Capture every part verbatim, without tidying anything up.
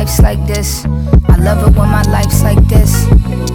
life's like this. I love it when my life's like this.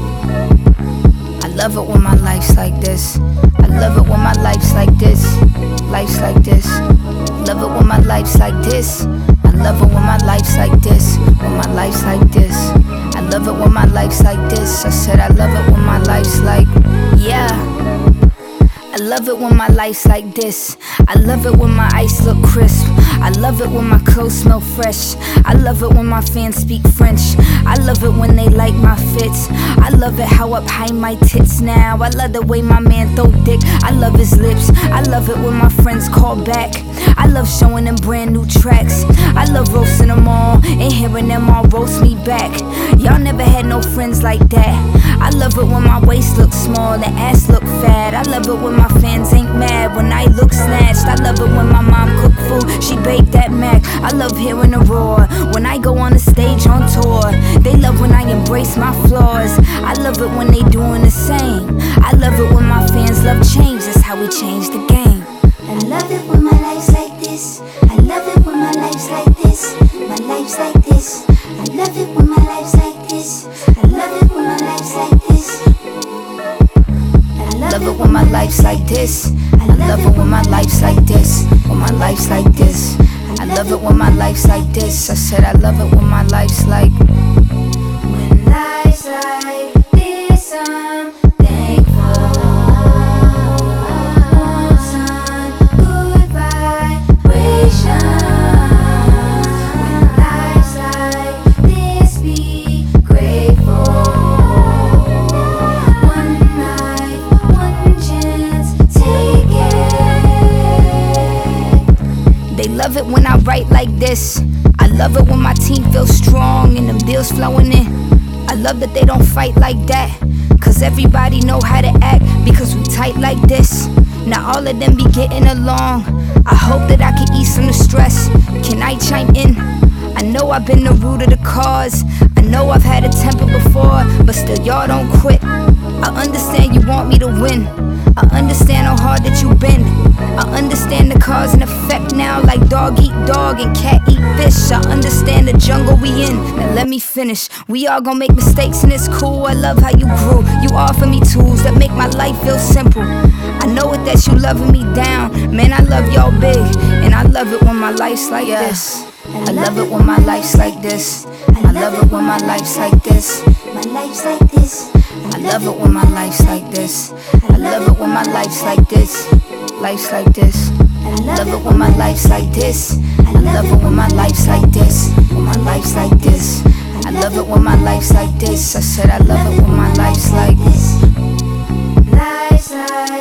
I love it when my life's like this. I love it when my life's like this. Life's like this. Love it when my life's like this. I love it when my life's like this. When my life's like this. I love it when my life's like this. I said I love it when my life's like, yeah. I love it when my life's like this. I love it when my ice look crisp. I love it when my clothes smell fresh. I love it when my fans speak French. I love it when they like my fits. I love it how up high my tits now. I love the way my man throw dick. I love his lips. I love it when my friends call back. I love showing them brand new tracks. I love roasting them all and hearing them all roast me back. Y'all never had no friends like that. I love it when my waist looks small and ass look fat. I love it when my fans ain't mad when I look snatched. I love it when my mom cook food, she baked that mac. I love hearing the roar when I go on the stage on tour. They love when I embrace my flaws. I love it when they doing the same. I love it when my fans love change. That's how we change the game. I love it when my life's like this. I love it when my life's like this. My life's like this. I love it when my life's like this. I love it when my life's like this. I love it when my life's like this. I love it when my life's like this. When my life's like this. I love it when my life's like this. I said I love it when my life's like. When life's like this, I'm thankful. Sun, good vibration. When life's like this, be grateful. One night, one chance, take it. They love it when I write like this. I love it when my team feels strong and them deals flowing in. I love that they don't fight like that, cause everybody know how to act because we tight like this. Now all of them be getting along. I hope that I can ease some of the stress. Can I chime in? I know I've been the root of the cause. I know I've had a temper before, but still y'all don't quit. I understand you want me to win. I understand how hard that you've been. I understand the cause and effect now, like dog eat dog and cat eat fish. I understand the jungle we in. Now let me finish. We all gon' make mistakes and it's cool. I love how you grew. You offer me tools that make my life feel simple. I know it that you loving me down. Man, I love y'all big, and I love it when my life's like Yeah. this. I love it when my life's like this. I love it when my life's like this. My life's like this. I love it when my life's like this. I love it when my life's like this. Life's like this. I love it when my life's like this. I love it when my life's like this. When my life's like this. I love it when my life's like this. I said I love it when my life's like this. Life's like